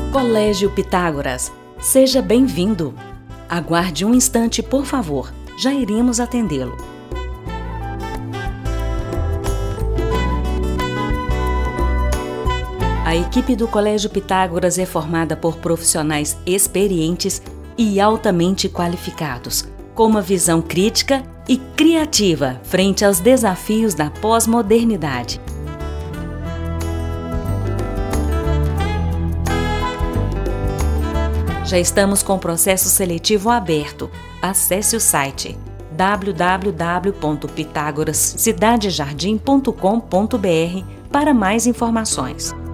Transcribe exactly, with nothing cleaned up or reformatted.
Colégio Pitágoras, seja bem-vindo. Aguarde um instante, por favor. Já iremos atendê-lo. A equipe do Colégio Pitágoras é formada por profissionais experientes e altamente qualificados, com uma visão crítica e criativa frente aos desafios da pós-modernidade. Já estamos com o processo seletivo aberto. Acesse o site w w w ponto pitágoras cidade jardim ponto com ponto b r para mais informações.